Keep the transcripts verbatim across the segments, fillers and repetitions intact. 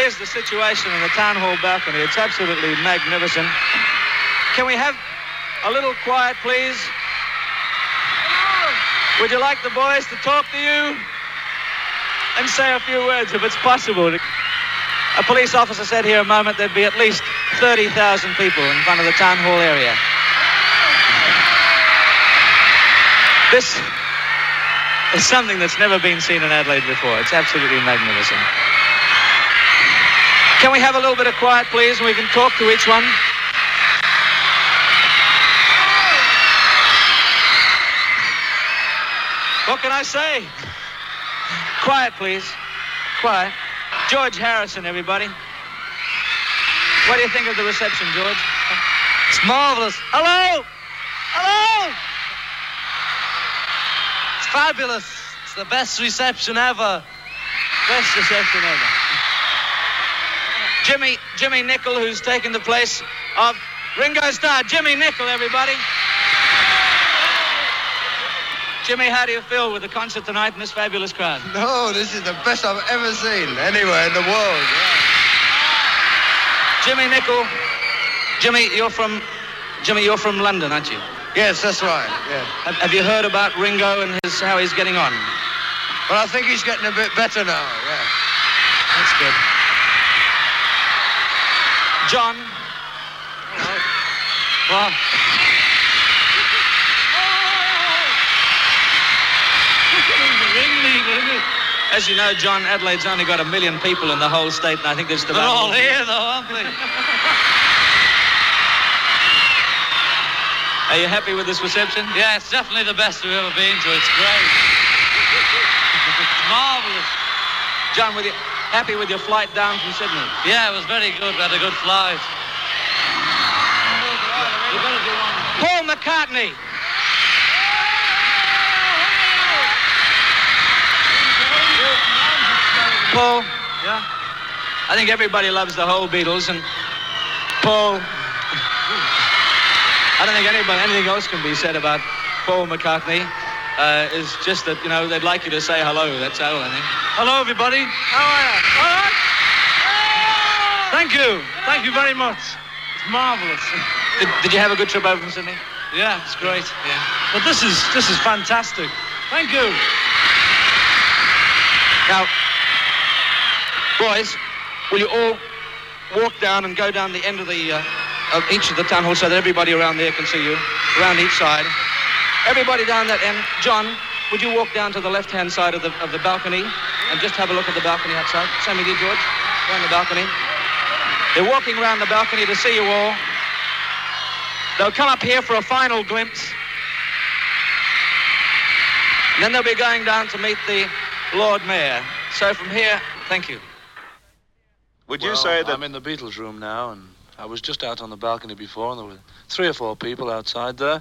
Here's the situation in the town hall balcony. It's absolutely magnificent. Can we have a little quiet, please? Would you like the boys to talk to you and say a few words, if it's possible? A police officer said here a moment there'd be at least thirty thousand people in front of the town hall area. This is something that's never been seen in Adelaide before. It's absolutely magnificent. Can we have a little bit of quiet, please, and we can talk to each one? What can I say? Quiet, please. Quiet. George Harrison, everybody. What do you think of the reception, George? It's marvelous. Hello! Hello! It's fabulous. It's the best reception ever. Best reception ever. Jimmy, Jimmy Nicol, who's taken the place of Ringo Starr. Jimmy Nicol, everybody. Jimmy, how do you feel with the concert tonight in this fabulous crowd? No, this is the best I've ever seen anywhere in the world. Yeah. Jimmy Nicol. Jimmy, you're from Jimmy, you're from London, aren't you? Yes, that's right. Yeah. Have, have you heard about Ringo and his how he's getting on? Well, I think he's getting a bit better now. Yeah. That's good. John. Well. As you know, John, Adelaide's only got a million people in the whole state, and I think there's about... They're all here, though, aren't they? Are you happy with this reception? Yeah, it's definitely the best we've ever been to. It's great. It's marvellous. John, were you happy with your flight down from Sydney? Yeah, it was very good. We had a good flight. Paul McCartney. Paul. Yeah? I think everybody loves the whole Beatles, and Paul... I don't think anybody, anything else can be said about Paul McCartney. Uh, is just that, you know, they'd like you to say hello. That's all, I think. Hello, everybody. How are you? All right? Thank you. Thank you very much. It's marvellous. Did, did you have a good trip over from Sydney? Yeah, it's great. Yeah. But this is this is fantastic. Thank you. Now, boys, will you all walk down and go down the end of the uh, of each of the town halls so that everybody around there can see you, around each side. Everybody down that end. John, would you walk down to the left-hand side of the of the balcony and just have a look at the balcony outside? Same with you, George, around the balcony. They're walking around the balcony to see you all. They'll come up here for a final glimpse. And then they'll be going down to meet the Lord Mayor. So from here, thank you. Would you well, say that... I'm in the Beatles room now, and I was just out on the balcony before, and there were three or four people outside there.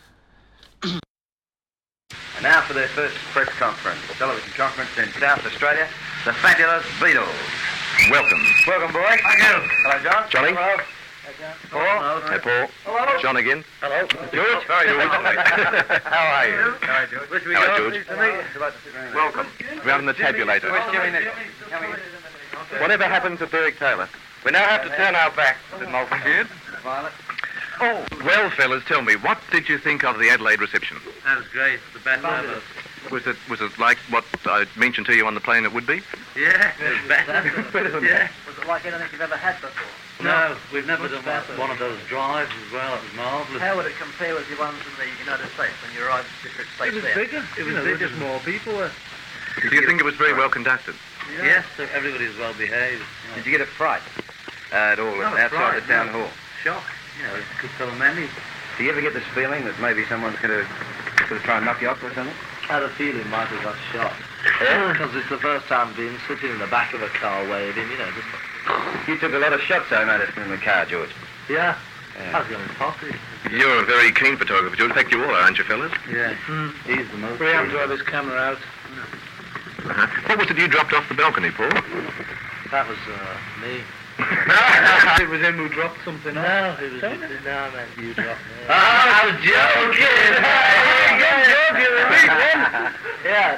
And now for their first press conference, television conference in South Australia, the fabulous Beatles. Welcome. Welcome, boys. Thank you. Hello, John. Johnny. Hello. Hey, John. Paul. Hello. Hey, Paul. Hello. John again. Hello. George. How are you doing? How are you? Hi, George. Where's we Hello, go? George. Hello. Welcome. We're out in the tabulator. Where's Jimmy Nicol? Whatever happened to Derek Taylor? We now have to turn our backs to Malcolmfield. Violet. Oh, well, fellas, tell me, what did you think of the Adelaide reception? That was great. The best ever. Was it was it like what I mentioned to you on the plane it would be? Yeah, it was better. Yeah. Was it like anything you've ever had before? No, we've never done one of those drives as well. It was marvellous. How would it compare with the ones in the United States when you arrived at different states It was there? bigger. It was bigger. Just more people were. Do you think it was very well conducted? Yes, so everybody was well behaved. Did you get a fright uh, at all Not outside a fright, the town no. hall? Shock. You know, could tell many. Do you ever get this feeling that maybe someone's going to sort of try and knock you off or something? I had a feeling Michael got shot. Because it's the first time being sitting in the back of a car waving, you know, just... You took a lot of shots, I noticed, in the car, George. Yeah. Yeah. I was going posse. You're a very keen photographer, George. In fact, you all are, aren't you, fellas? Yeah. Mm. He's the most... We haven't to have his camera out. Uh-huh. What was it you dropped off the balcony, Paul? That was, uh, me. It was him who dropped something off. No, it was... No, man, you dropped me. I was joking! Hey, good joke, you're a big one! Yeah.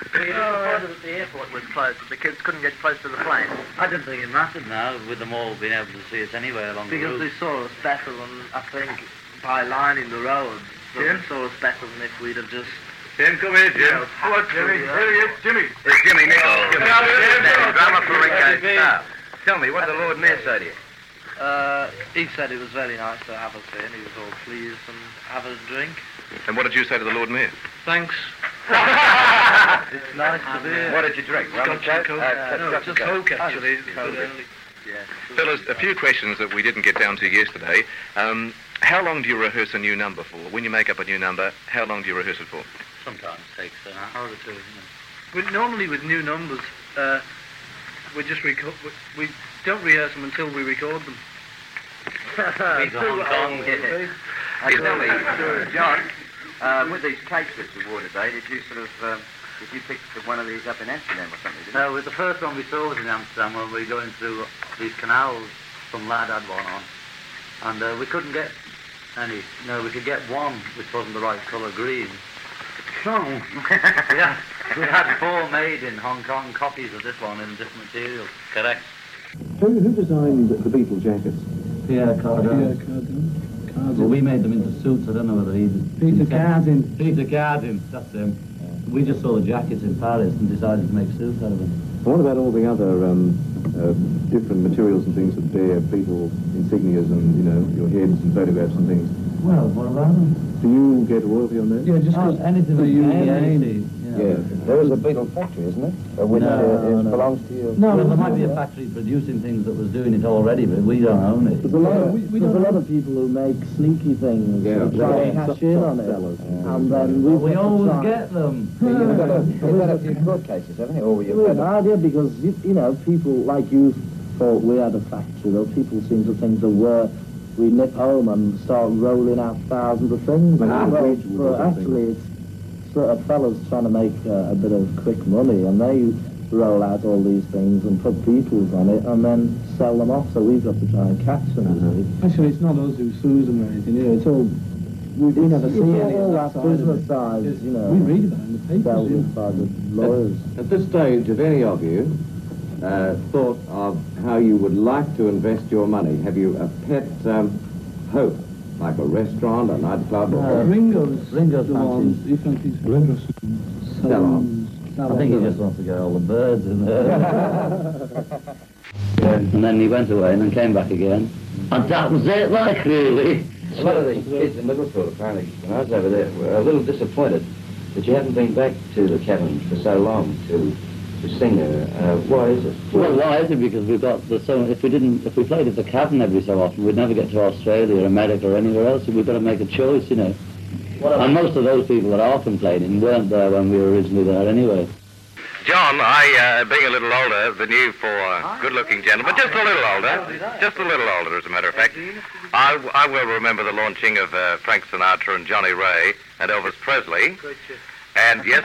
Were you disappointed that the airport was closed, that the kids couldn't get close to the plane? I didn't think it mattered now, with them all being able to see us anyway along Because the they route. saw us better than, I think, by lining the roads. They saw us better than if we'd have just... Jim, come here, Jim. Yeah. Hello, Jimmy. Yeah. Here he is, Jimmy. It's Jimmy Nichols. Jimmy. Yeah. Drama for Ringo staff. Tell me, what did the Lord Mayor say to you? Uh, he said it was very nice to have us in. He was all pleased and have a drink. And what did you say to the Lord Mayor? Thanks. It's nice to be here. What did you drink? Rum and coke? Coke. Uh, no, Coke. just Coke, actually. Coke. Yeah. Fellas, a few questions that we didn't get down to yesterday. Um, how long do you rehearse a new number for? When you make up a new number, how long do you rehearse it for? Sometimes takes an hour or two, you know. But normally with new numbers, uh, we just record. We don't rehearse them until we record them. He's a Hong Kong. I Tell me, John. uh, with these tapes that you wore today, did you sort of, um, did you pick one of these up in Amsterdam or something? Didn't No, with the first one we saw was in Amsterdam when we were going through these canals. Some lad had one on. And uh, we couldn't get any. No, we could get one which wasn't the right colour green. So, yeah, we had four made in Hong Kong copies of this one in different materials. Correct. Who, who designed the Beatle jackets? Pierre Cardin. Pierre Cardin. Well, we made them into suits. I don't know whether he did. Peter Cardin. Peter Cardin, that's him. We just saw the jackets in Paris and decided to make suits out of them. What about all the other um, uh, different materials and things that bear Beatle insignias and, you know, your heads and photographs and things? Well, what about them? Do you get royalty on that? Yeah, just oh, anything that you name. Yeah. There is a Beatle factory, isn't it? Uh, which No, uh, is, no. belongs to you. No, well, there might be a factory producing things that was doing it already, but we don't own it. There's a lot of, we, we there's a lot of people who make sneaky things, Yeah. and try and Yeah. cash in on it, Yeah. and then we We always get them. You've got a, you've had a few court cases, haven't you? Or We you've have had no a... idea because, you, you know, people like you thought we had a factory, though people seem to think that we're, we nip home and start rolling out thousands of things. Like well, a bridge or but something. actually, it's sort of fellas trying to make uh, a bit of quick money, and they roll out all these things and put Beatles on it and then sell them off, so we've got to try and catch them. Uh-huh. Actually, it's not us who sues them or anything, you know, it's all... We, we never It's see any all of that that side of business it. side, It's- you know. We read about it in the papers, Dealt yeah. with by the lawyers. At this stage, have any of you uh, thought of how you would like to invest your money? Have you a pet um, hope, like a restaurant, a nightclub, or Uh, Ringo's, Ringo's the one, fancies. he fancies Ringo's Salon. I think he just wants to get all the birds in there. And then he went away and then came back again. And that was it, like, really. A lot of the kids in Liverpool, apparently, when I was over there, were a little disappointed that you haven't been back to the cabin for so long to, to sing there. Uh, why is it? Well, why is it? Because we've got the so if we didn't if we played at the Cavern every so often, we'd never get to Australia or America or anywhere else. So we've got to make a choice, you know. And most of those people that are complaining weren't there when we were originally there anyway. John, I, uh, being a little older than you for uh, good-looking gentlemen, just a little older, just a little older, as a matter of fact, I, I will remember the launching of uh, Frank Sinatra and Johnny Ray and Elvis Presley. And yes,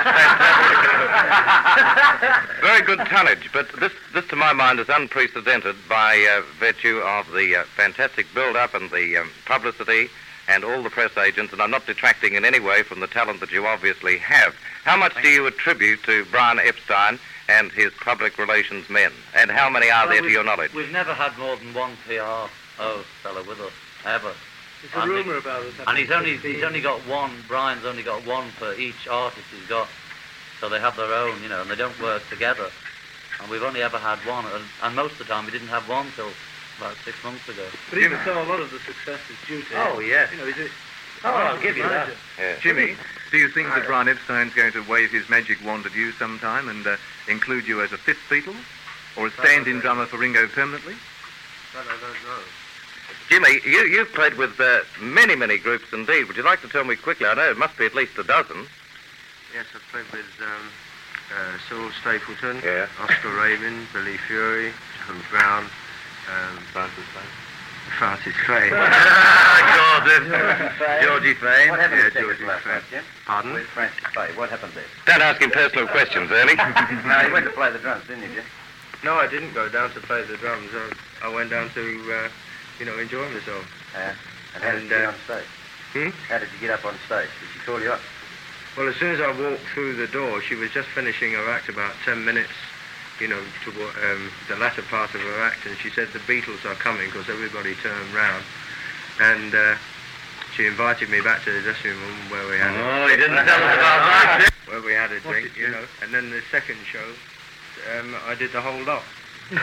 fantastic. Very good tonnage, but this, this to my mind is unprecedented by uh, virtue of the uh, fantastic build-up and the um, publicity and all the press agents, and I'm not detracting in any way from the talent that you obviously have. How much do you attribute to Brian Epstein and his public relations men? And how many are there to your knowledge? We've never had more than one P R O fellow with us, ever. There's a rumour about it. And he's only he's only got one, Brian's only got one for each artist he's got. So they have their own, you know, and they don't work together. And we've only ever had one, and, and most of the time we didn't have one till about six months ago. But even so, a lot of the success is due to him. Oh, yes. You know, he's a, Oh, I'll give you that. Yeah. Jimmy, do you think that Brian Epstein's going to wave his magic wand at you sometime and uh, include you as a fifth Beatle? Or a stand-in drummer for Ringo permanently? That I don't know. Jimmy, you, you've played with uh, many, many groups indeed. Would you like to tell me quickly? I know it must be at least a dozen. Yes, I've played with um, uh, Cyril Stapleton, Yeah. Oscar Rabin, Billy Fury, John Brown, um, Francis Fane. Francis Fay. Gordon. Georgie Fane. What happened Yeah, to Georgie last Fane. night, Jim? Pardon? With Francis Fay. What happened there? Don't ask him personal questions, Ernie. No, you went to play the drums, didn't you, Jim? no, I didn't go down to play the drums. I, I went down to, uh, you know, enjoy myself. Yeah. And how did And, you get uh, on stage? Hmm? How did you get up on stage? Did she call you up? Well, as soon as I walked through the door, she was just finishing her act, about ten minutes, you know, to um, the latter part of her act, and she said the Beatles are coming because everybody turned round. And uh, she invited me back to the dressing room where we had Oh, a, he didn't tell us about that. where we had a What drink, did you you- know. And then the second show, um, I did the whole lot. Well,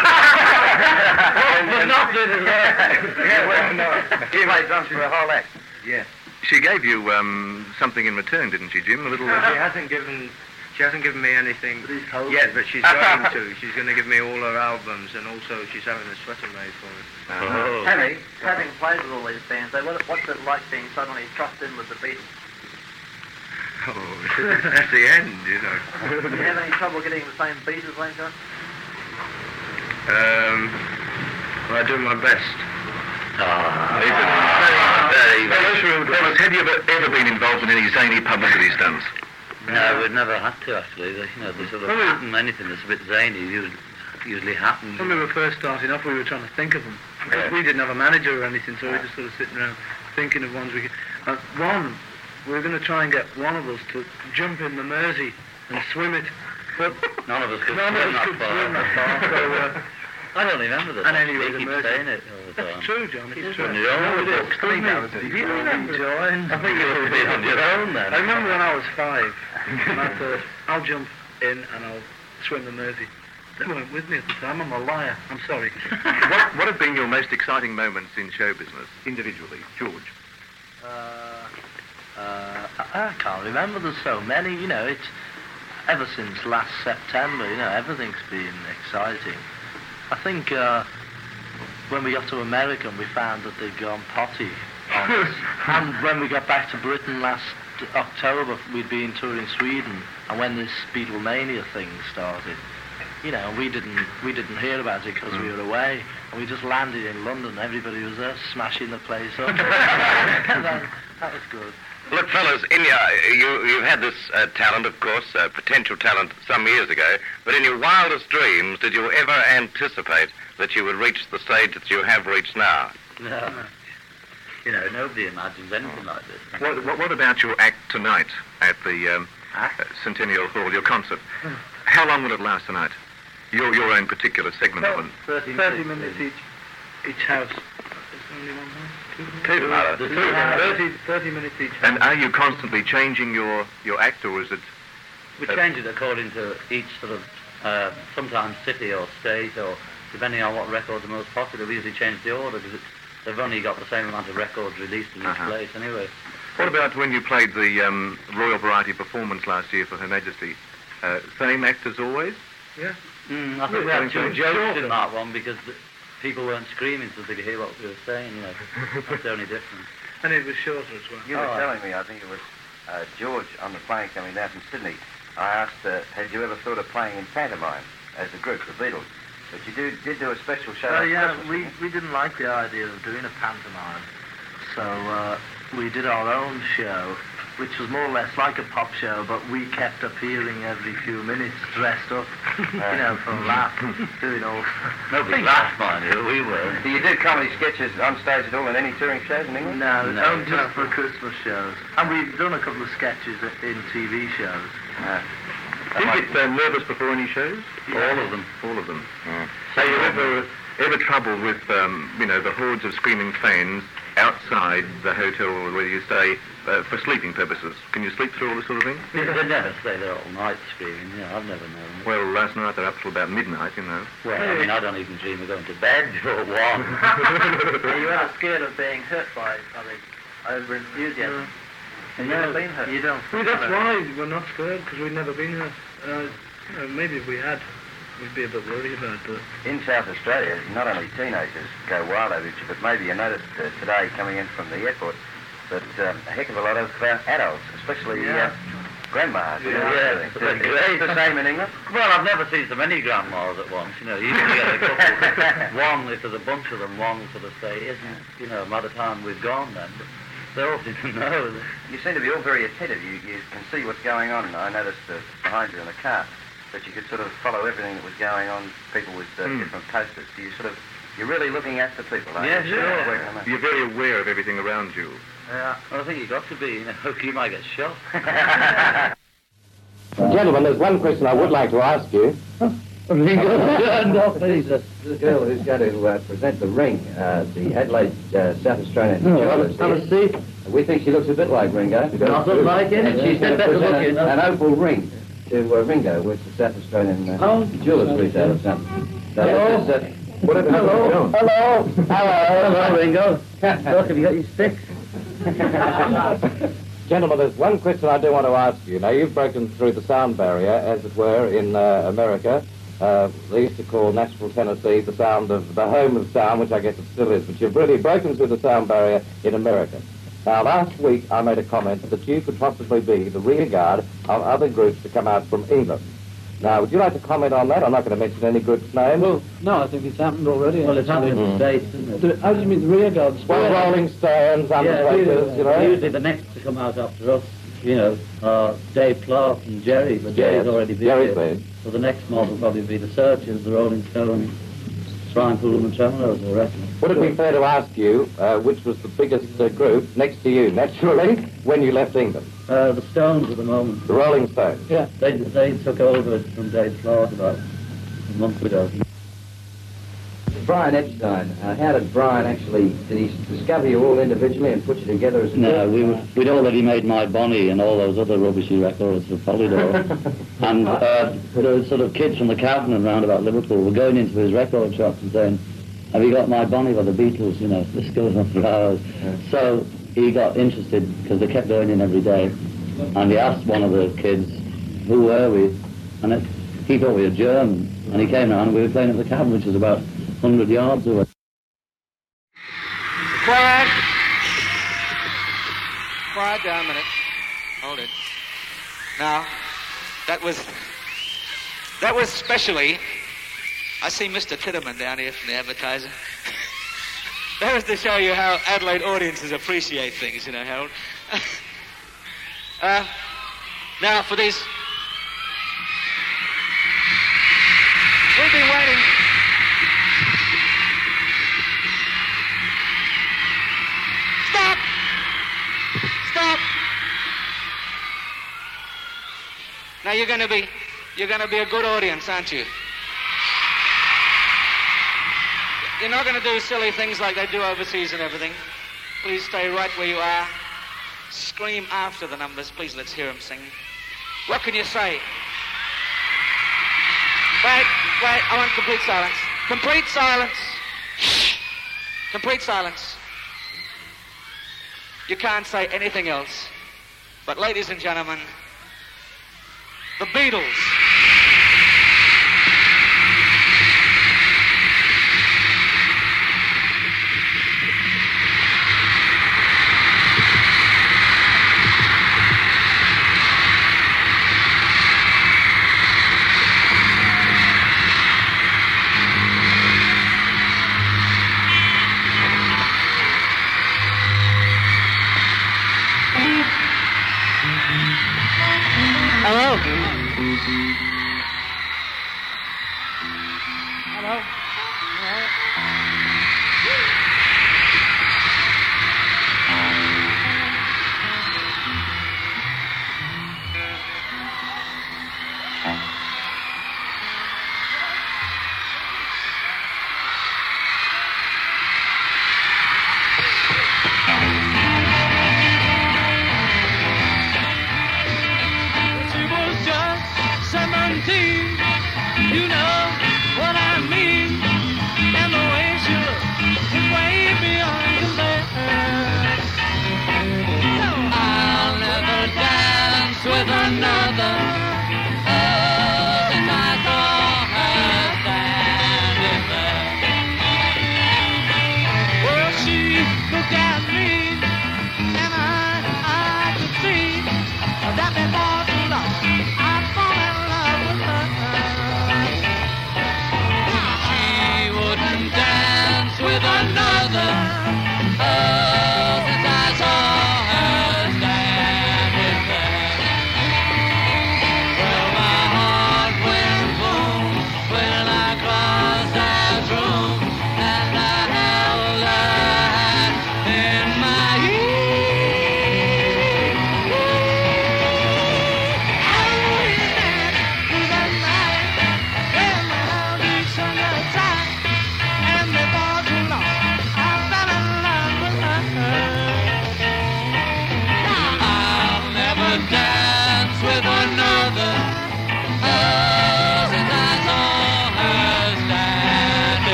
not did it. Yeah, well, no. He made drums for a whole act. Yeah. She gave you um, something in return, didn't she, Jim? A little. She hasn't given. She hasn't given me anything yet, but she's going to. She's going to give me all her albums, and also she's having a sweater made for me. Oh. Henry, having played with all these bands, though, what, what's it like being suddenly thrust in with the Beatles? Oh, that's the end, you know. Do you have any trouble getting the same beat as Wayne Johnson? Um, well, I do my best. Ah, very, very, very. Have you ever, ever been involved in any zany publicity stunts? No, we've never had to, actually. The, you know, the sort of pattern, anything that's a bit zany usually, usually happens. When we were first starting off, we were trying to think of them. Because we didn't have a manager or anything, so we were just sort of sitting around thinking of ones we could... Uh, one, we were going to try and get one of us to jump in the Mersey and swim it, but None of us could none swim of us that could far. swim that far, so... Uh, I don't remember this. And anyway, They the keep Mersey- saying it all the time. That's true, John. It's true. On your own No, it is. books, Believe didn't me. you? Do you remember? Join. I think you You'll be on your own then. I remember when I was five, and I thought, I'll jump in and I'll swim the Mersey. They weren't with me at the time. I'm a liar. I'm sorry. what, what have been your most exciting moments in show business, individually? George? Uh, uh, I I can't remember. There's so many. You know, it's ever since last September. You know, everything's been exciting. I think uh, when we got to America and we found that they'd gone potty on us, and when we got back to Britain last October, we'd been touring Sweden, and when this Beatlemania thing started, you know, we didn't we didn't hear about it because we were away, and we just landed in London. Everybody was there smashing the place up. that, that was good. Look, fellas, in your, you, you've had this uh, talent, of course, uh, potential talent some years ago, but in your wildest dreams, did you ever anticipate that you would reach the stage that you have reached now? No. You know, nobody imagines anything like this. What, what, what about your act tonight at the um, uh, Centennial Hall, your concert? How long will it last tonight? Your your own particular segment of it? thirty, thirty minutes each, each house. Only one house? Two, Two. Uh, Two. thirty, thirty minutes each house. And are you constantly changing your, your act, or is it... We Uh, change it according to each sort of, uh, sometimes city or state, or depending on what records are most popular, we usually change the order because they've only got the same amount of records released in each Uh-huh. place anyway. What about when you played the um, Royal Variety Performance last year for Her Majesty? Uh, same act as always? Yeah. Mm, I think we had two jokes in that one because the people weren't screaming so they could hear what we were saying, you know. That's the only difference. And it was shorter as well. You were telling me, I think it was uh, George on the plane coming down from Sydney. I asked, uh, had you ever thought of playing in pantomime as a group, the Beatles? But you do, did do a special show. Oh at yeah, Christmas, we, didn't we didn't like the idea of doing a pantomime, so uh, we did our own show, which was more or less like a pop show, but we kept appearing every few minutes, dressed up, you know, for a laugh, doing all. Nobody laughed, mind you, we were. you? So you did comedy sketches on stage at all in any touring shows in England? No, No, only just for Christmas shows, and we've done a couple of sketches in T V shows. Uh, Do you get uh, nervous before any shows? All of them. All of them. So you ever, ever trouble with, um, you know, the hordes of screaming fans outside the hotel where you stay uh, for sleeping purposes? Can you sleep through all this sort of thing? They never stay there all night screaming, you know, I've never known. Well, last night they're up till about midnight, you know. Well, I mean, I don't even dream of going to bed for one. Are you ever scared of being hurt by something over enthusiasm? Have you ever been hurt? You don't. Well, that's why we're not scared, because we've never been here. Uh, you know, maybe if we had, we'd be a bit worried about it. in South Australia, not only teenagers go wild over it, but maybe you noticed uh, today coming in from the airport that uh, a heck of a lot of uh, adults, especially Yeah. uh, grandmas, you know, Yeah, doing- it's doing- great. It's the same in England. Well, I've never seen so many grandmas at once, you know. You usually get a couple, one, if there's a bunch of them, one sort of say, isn't, you know, by the time we've gone then. But they all seem to know. You seem to be all very attentive. You, you can see what's going on. I noticed uh, behind you in the car that you could sort of follow everything that was going on, people with uh, Hmm. different posters. Do you sort of You're really looking after people, aren't Yeah, you? sure. Working on that. You're very aware of everything around you. Yeah, well, I think you've got to be. You know, you might get shot. Gentlemen, there's one question I would like to ask you. No, please. This is the girl who's going to uh, present the ring, uh, the Adelaide uh, South Australian Jewellers. Have a seat. We think she looks a bit like Ringo. Not like it. And she's going to better present looking. a, an opal ring to uh, Ringo, which is South Australian uh, Oh. Jewellers retail or something. So Hello. this is, uh, Whatever happened to John? Hello. Hello. Hello, Ringo. Look, have you got your sticks? Gentlemen, there's one question I do want to ask you. Now, you've broken through the sound barrier, as it were, in uh, America. Uh, they used to call Nashville, Tennessee, the sound of the home of sound, which I guess it still is. But you've really broken through the sound barrier in America. Now, last week I made a comment that you could possibly be the rear guard of other groups to come out from England. Now, would you like to comment on that? I'm not going to mention any group's name. Well, no, I think it's happened already. Well, it's happening in Mm. the States, isn't it? The- How do you mean the rear guards? Well, Rolling Stones, Undertakers, you know. Usually the next to come out after us, you know, are Dave Clark and Jerry, but Jerry's Yes, already been Jerry's here. been. So the next mob will probably be the Searchers, the Rolling Stones, Shrine Pool and Tremolo's, I reckon. Would it be fair to ask you uh, which was the biggest uh, group next to you, naturally, when you left England? Uh, the Stones at the moment. The Rolling Stones. Yeah. They, they took over from Dave Clark about a month ago. Brian Epstein, uh, how did Brian actually, did he discover you all individually and put you together as a No, group? we were, we'd already made My Bonnie and all those other rubbishy records for Polydor. and uh, the sort of kids from the Cavern round about Liverpool were going into his record shops and saying, have you got My Bonnie by the Beatles? You know, this goes on for hours. Yeah. So he got interested because they kept going in every day. And he asked one of the kids, who were we? And it, he thought we were German. And he came round and we were playing at the Cavern, which was about one hundred yards away. Quiet. Quiet down a minute. Hold it. Now, that was, that was specially, I see Mister Titterman down here from the Advertiser. That was to show you how Adelaide audiences appreciate things, you know, Harold. uh, now, for these, we've been waiting. Stop! Stop! Now you're going to be, you're going to be a good audience, aren't you? You're not going to do silly things like they do overseas and everything. Please stay right where you are. Scream after the numbers. Please, let's hear them sing. What can you say? Wait, wait, I want complete silence. Complete silence. Complete silence. You can't say anything else. But ladies and gentlemen, the Beatles. Hello. Hello. She was just seventeen, you know what I mean, and the way she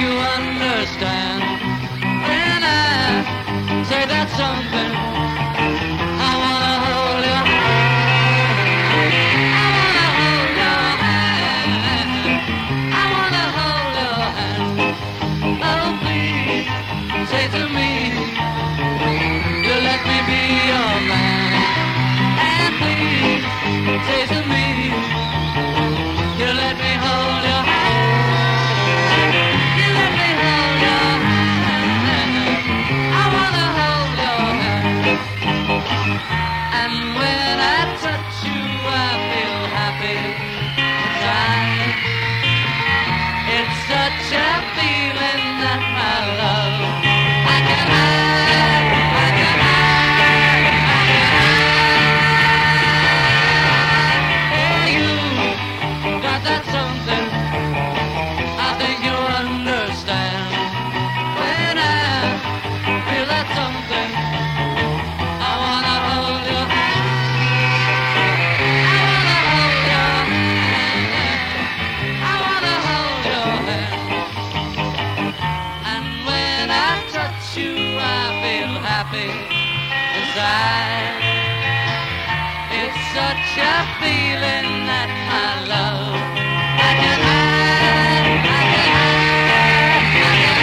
you understand when I say that something. I wanna hold your hand. I wanna hold your hand. I wanna hold your hand. Oh, please say to me, you let me be your man. And please say to me, you let me hold your hand. And when I touch you, I feel happy inside. It's such a feeling that my love I can hide, I can hide, I can hide. Hey, you got that something I think you understand. When I feel that something, I wanna hold your hand. I wanna hold your hand. I wanna hold your hand. And when I touch you, I feel happy inside. It's such a feeling that my love I can hide, I can hide, I can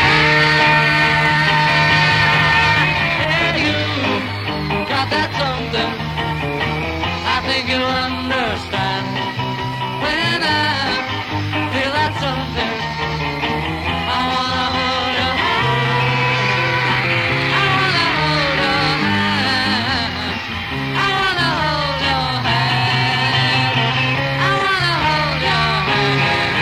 hide. Hey, you got that something I think you understand. When I feel that something, I wanna hold your hand. I wanna hold your hand. I wanna hold your hand. I wanna hold your hand.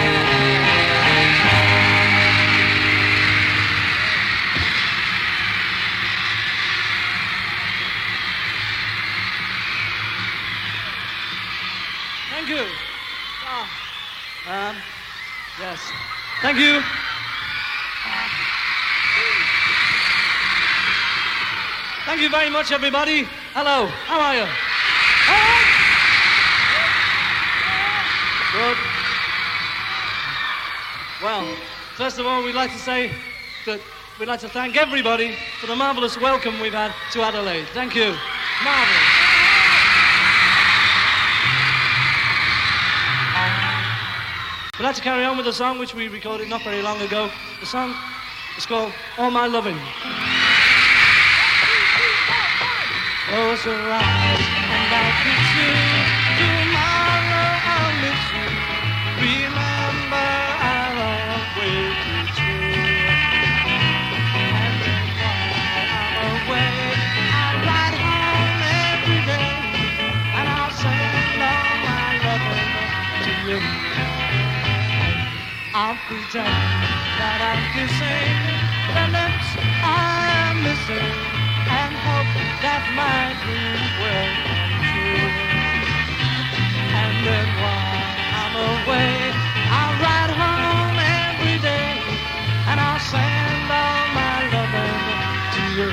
Thank you. Ah, um, yes. Thank you. Thank you very much, everybody. Hello. How are you? All right? Good. Well, first of all, we'd like to say that we'd like to thank everybody for the marvellous welcome we've had to Adelaide. Thank you. Marvellous. We'd like to carry on with a song which we recorded not very long ago. The song is called All My Loving. Close your eyes and I'll kiss you. Tomorrow I'll miss you. Remember I'll always be true. And then while I'm away, I'll ride home every day. And I'll send all my loving to you. I'll pretend that I'm kissing the lips I am missing and hope that my dream will come true. And then while I'm away, I'll ride home every day and I'll send all my loving to you.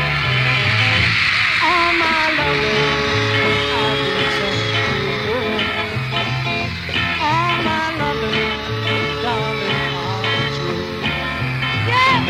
All my loving I will send to you. All my loving, darling, all true. Yeah!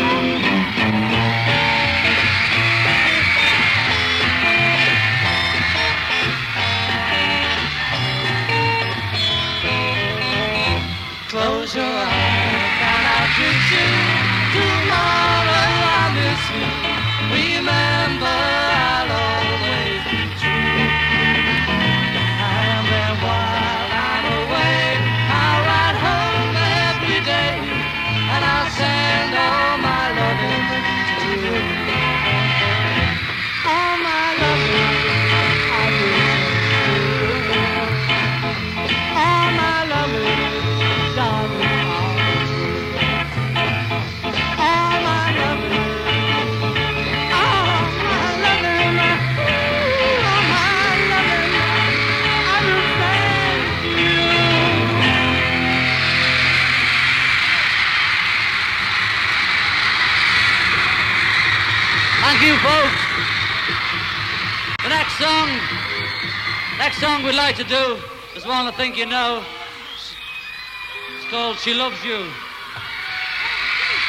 Close your eyes and I'll kiss you. Tomorrow I'll miss you. Remember I'll always be true. And then while I'm away, I'll ride home every day and I'll send all my loving to you. All my loving I will send to you. All my loving, darling, all true. All my loving, all my loving, ooh, all my loving, I will send to you. Thank you, folks. The next song, next song we'd like to do is one I think you know. It's called She Loves You.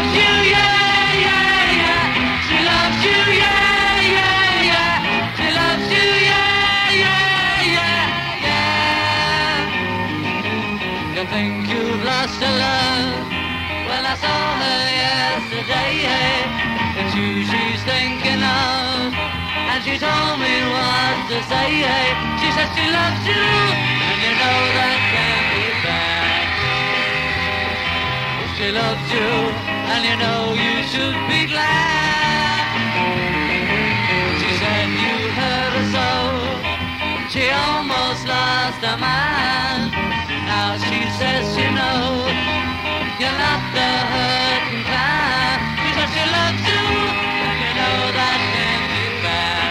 loves you, yeah, yeah, yeah. She loves you, yeah, yeah, yeah. She loves you, yeah, yeah, yeah, yeah. You think you've lost your love? Well, I saw her yesterday, yeah. It's you she's thinking of, and she told me what to say, hey. She says she loves you, and you know that can't be bad. She loves you, and you know you should be glad. She said you hurt her so, she almost lost her mind. Now she says she knows you're not the hurting kind. She says she loves you, and you know that can't be bad.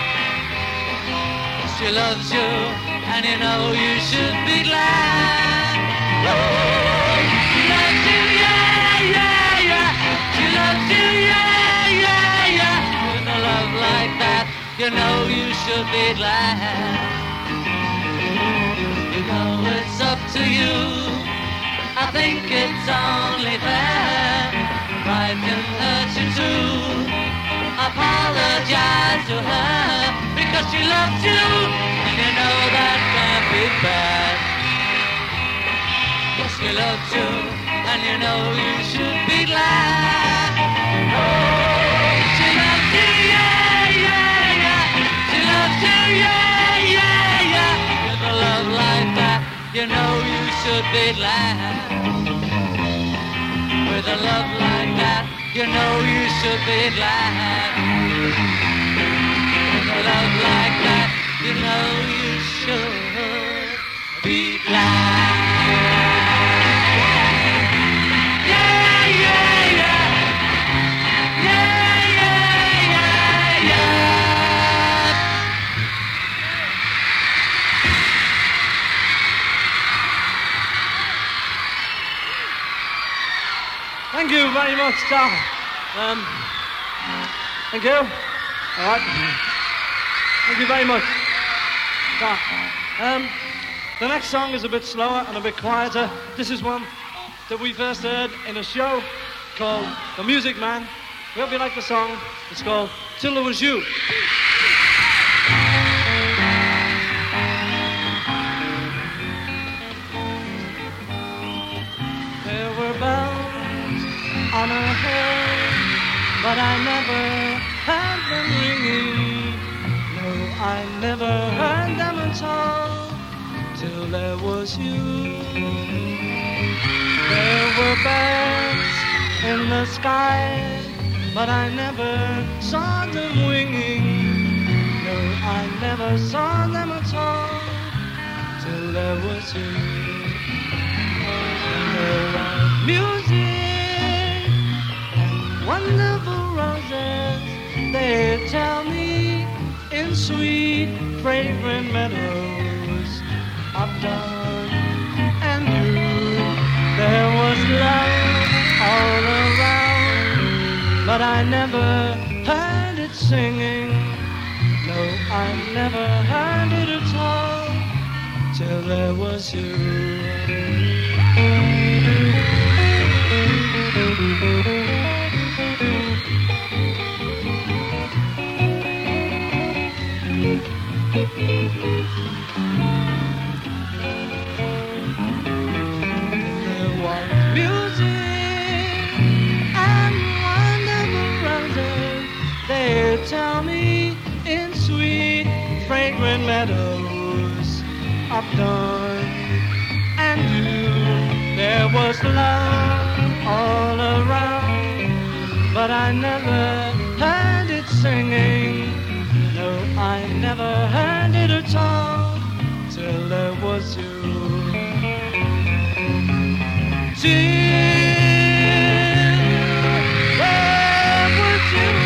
She loves you, and you know you should be glad. Oh, she loves you, yeah, yeah, yeah. She loves you, yeah, yeah, yeah. With a love like that, you know you should be glad. You know it's up to you. I think it's only fair. Pride can hurt you too. Apologize to her because she loves you, and you know that can't be bad. Yes, she loves you, and you know you should be glad. Oh, she loves you, yeah, yeah, yeah. She loves you, yeah, yeah, yeah. With a love like that, you know you should be glad. With a love like that, you know you should be glad. With a love like that, you know you should be glad. Yeah, yeah, yeah. Yeah, yeah, yeah, yeah. Thank you very much, Tom. Um, thank you. All right. Thank you very much. Tom. Um, the next song is a bit slower and a bit quieter. This is one that we first heard in a show called The Music Man. We hope you like the song. It's called Till It Was You. There were bells on her head, but I never heard them ringing. No, I never heard them at all till there was you. There were birds in the sky, but I never saw them winging. No, I never saw them at all till there was you. And there was music and wonderful roses. They tell me in sweet, fragrant meadows of dawn and blue. There was love all around, but I never heard it singing. No, I never heard it at all till there was you. There was music and wonderful roses. They tell me in sweet, fragrant meadows of dawn and dew. There was love all around, but I never heard it singing. No, I never heard it at all till there was you. Till there was you.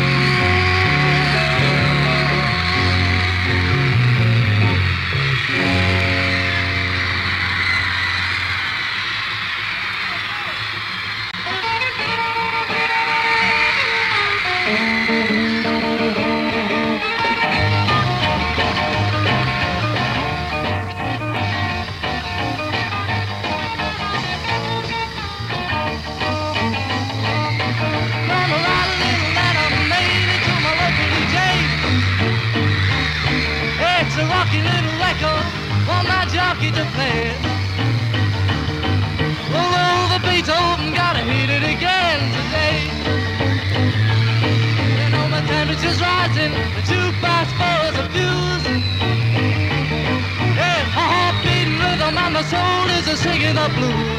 soul is a singing the blues.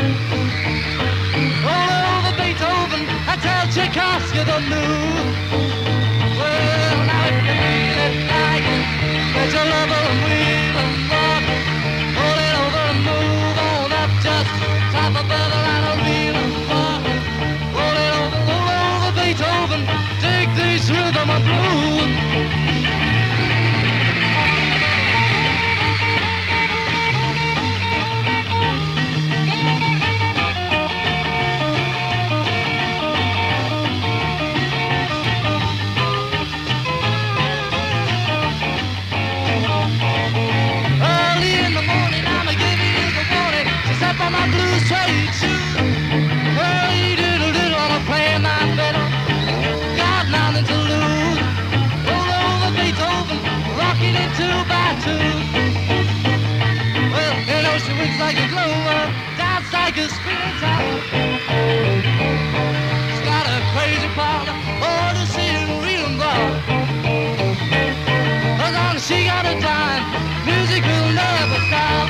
All over Beethoven, I tell Tchaikovsky the news. Well, now if you feel it like it, let your lover and weave and rock. Hold it over and move on up, just top a brother and a reel and rock. Roll it over, roll over Beethoven, take this rhythm of blues. On my blue suede shoes. Hey, diddle diddle, I'm playing my fiddle. Got nothing to lose. Roll over Beethoven, rocking it two by two. Well, you know she winks like a clover, dance like a spinning top. She's got a crazy partner, oh, to see it real and broad. As long as she got a dime, music will never stop.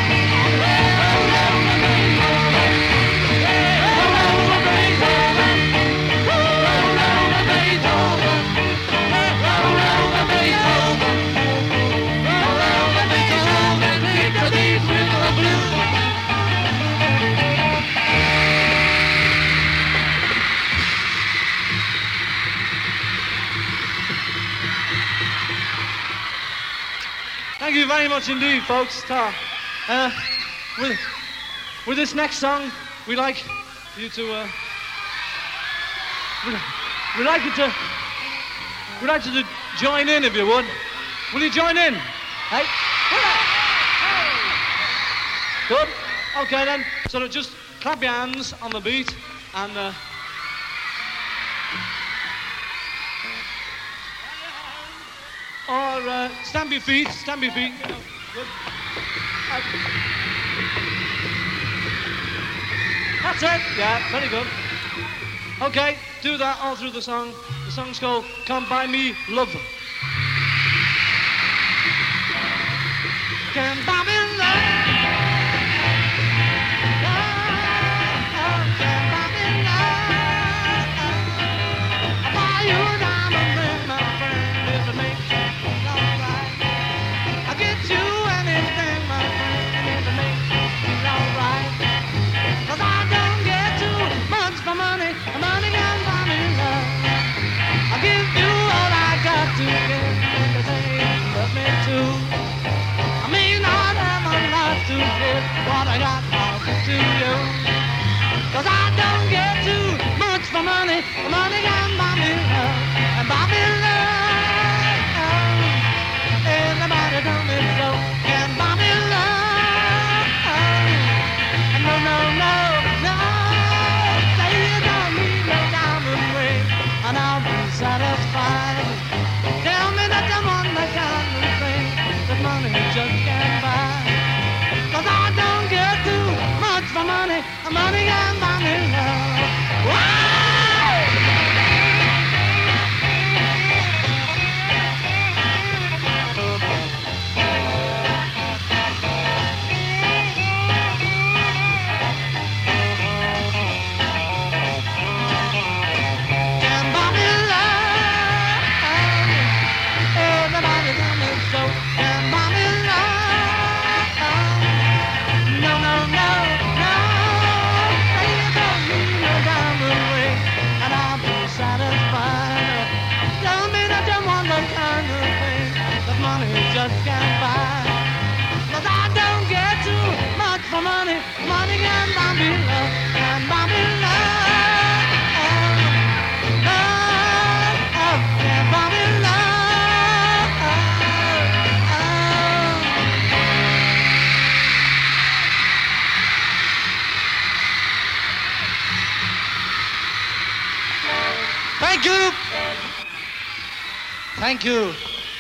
Thank you very much indeed, folks. Uh, with, with this next song, we'd like you to, uh, we'd, we'd like you to, we'd like you to join in if you would. Will you join in? Hey? Good? Okay then. So just clap your hands on the beat and, uh, or uh, stamp your feet, stamp your feet. Good. Uh, that's it. Yeah, very good. Okay, do that all through the song. The song's called Come Buy Me Love. Come buy me love. What I got to you, 'cause I don't get too much for money. Money can buy me love, and buy me love. Everybody tell me so, can buy me love. No, no, no, no. Say you don't need no diamond ring, and I'll be satisfied. Tell me that you want the kind of thing that money just can't buy. 'Cause I don't get too much for money. Money can buy me love. Wow! Can buy me love. Everybody tell me so. Can buy me love. No, no, no, no. Say you don't need no diamond ring, and I'll be satisfied. Tell me that you want the kind of thing that money just can't buy. 'Cause I don't get too much for money. Money can buy me love, can buy me love. Love, love can buy me love. Thank you. Thank you.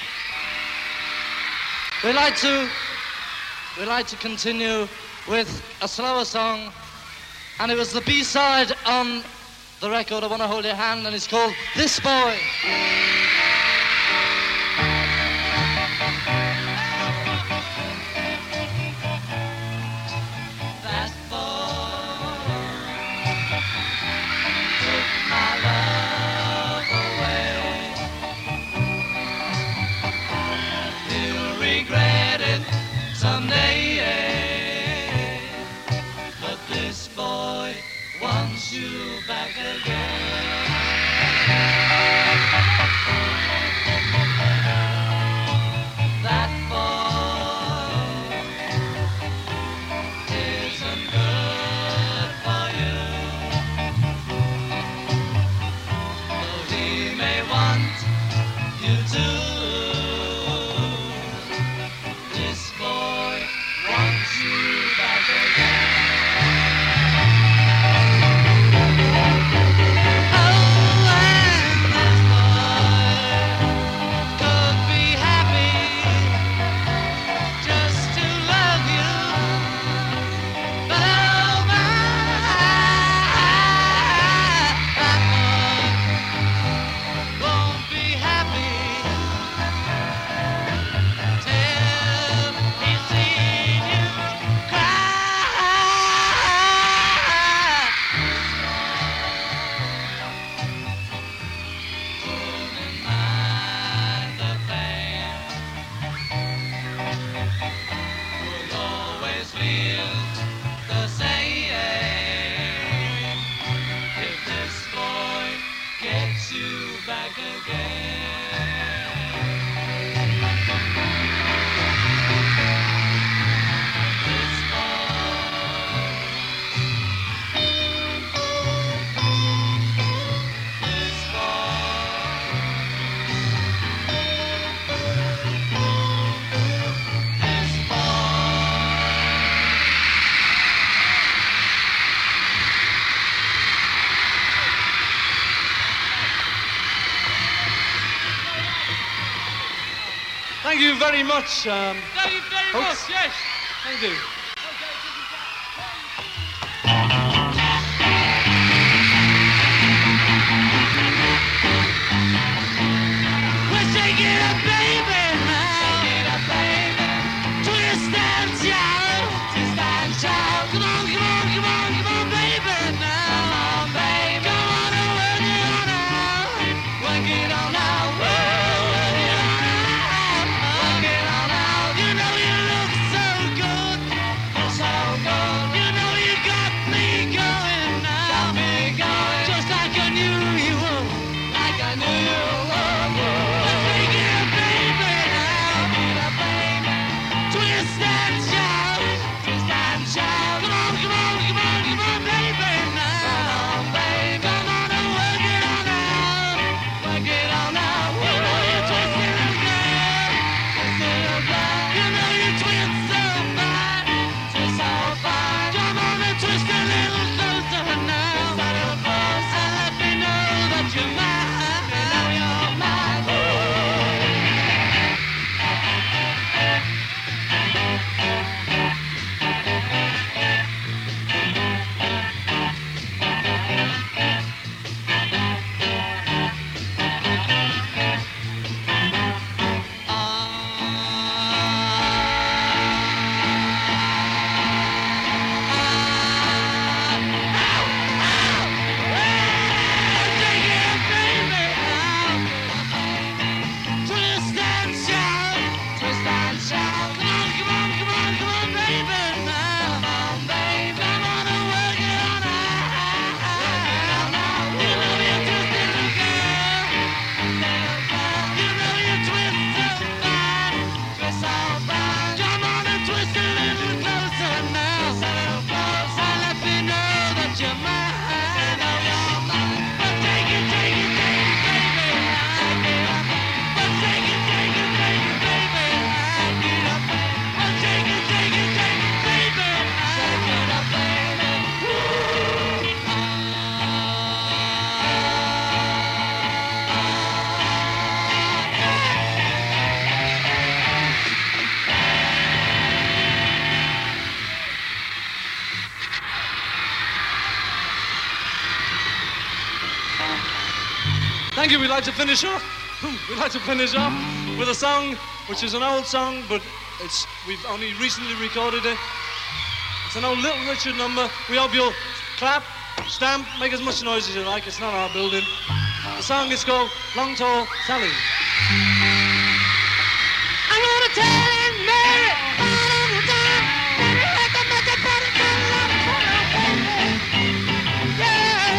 We'd like to we'd like to continue with a slower song, and it was the B-side on the record I Want to Hold Your Hand, and it's called This Boy. you back again. That boy isn't good for you. Though he may want you to. This boy wants you back again. Oh, and this boy could be happy just to love you. But oh my, that boy won't be happy till he's seen you cry. Wouldn't mind the pain. Would always feel the same if this boy gets you back again. This Thank you very much. Um, Thank you very folks. much, yes. Thank you. We're shaking up, baby, now. Shaking up, baby. Twist and shout. Twist and shout. Come on, come on, come on, come on, baby, now. Come on, baby. Come on and work it on out. Work it on out. Work it on out. Work it on out. You know you look so good. You're so good. You know you got me going now. Got me going. Just like I knew you would. Like I knew you would. Twist and shout, twist and shout. Come on, come on, come on, come on, baby, now. Come on, baby. Come on and work it on out. Work it on out. You know you twist it up, girl. Twist it up, girl. You know you twist so fine. Twist so fine. Come on and twist a little closer now. Twist a little closer. And let me know that you're mine. Let me know you're mine. Twist and shout, twist and shout. Come on, come on, come on, come on, baby, now. Come on, baby. Come on and work it on out. Work it on out. You know you twist it, little girl. You know you twist so fine, twist so fine. Come on and twist a little closer now. Twist a little closer. And let me know that you're mine. I know you're mine. But take it, take it, take it, baby. Take it up. But take it, take it, take it, baby. Take it up. But take it, take it, take it, baby. Take it up, baby. Thank you. We'd like to finish off. We'd like to finish off with a song which is an old song, but it's we've only recently recorded it. It's an old Little Richard number. We hope you'll clap, stamp, make as much noise as you like. It's not our building. The song is called Long Tall Sally. I'm gonna tell Aunt Mary all the time that it hurt the much about it. Yeah.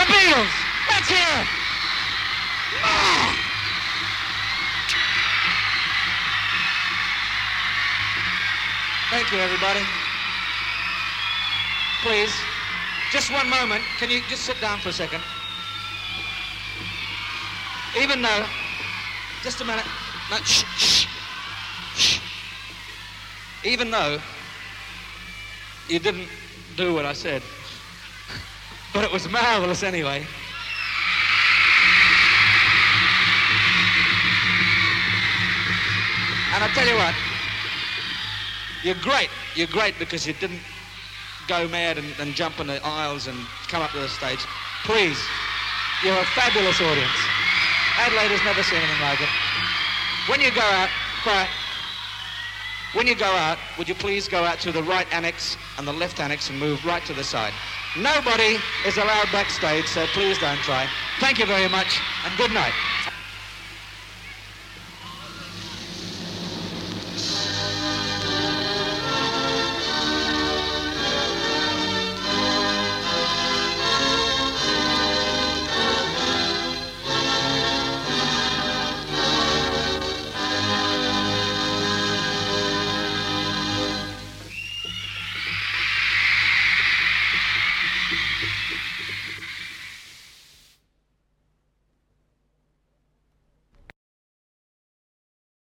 The Beatles! Let's hear it! Ah! Thank you, everybody. Please, just one moment. Can you just sit down for a second? Even though, just a minute. No, shh, shh, shh. Even though you didn't do what I said, but it was marvelous anyway. And I tell you what, you're great. You're great because you didn't go mad and, and jump in the aisles and come up to the stage. Please, you're a fabulous audience. Adelaide has never seen anything like it. When you go out, quiet. When you go out, would you please go out to the right annex and the left annex and move right to the side. Nobody is allowed backstage, so please don't try. Thank you very much, and good night.